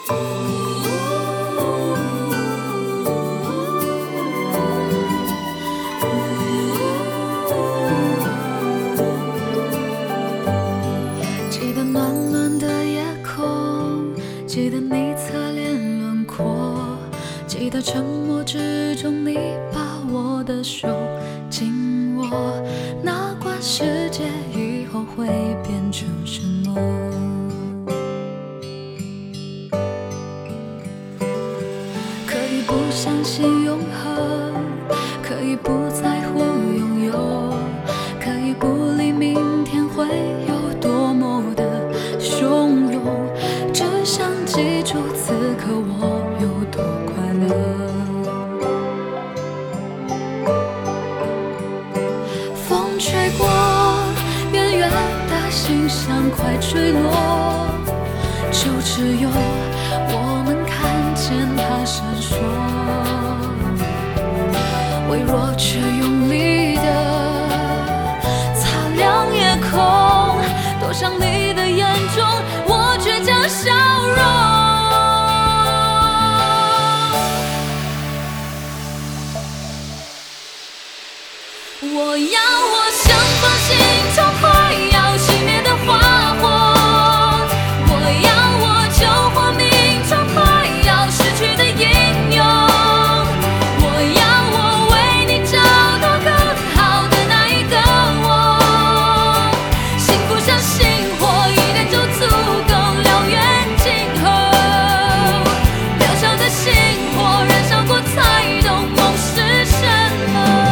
记得暖暖的夜空，记得你侧脸轮廓，记得沉默之中你把我的手紧握，哪管世界以后会变成什么。可以不相信永恒，可以不在乎拥有，可以不理明天会有多么的汹涌，只想记住此刻我有多快乐。风吹过，远远的心像快坠落，就只有我们看见它闪烁，微弱却用力的擦亮夜空，躲向你的眼中我倔强笑容。我要我像放心中快要熄灭的花火，我要我救活命中快要失去的英勇，我要我为你找到更好的那一个我，幸福像星火，一点就足够燎原今后，渺小的星火燃烧过才懂梦是什么。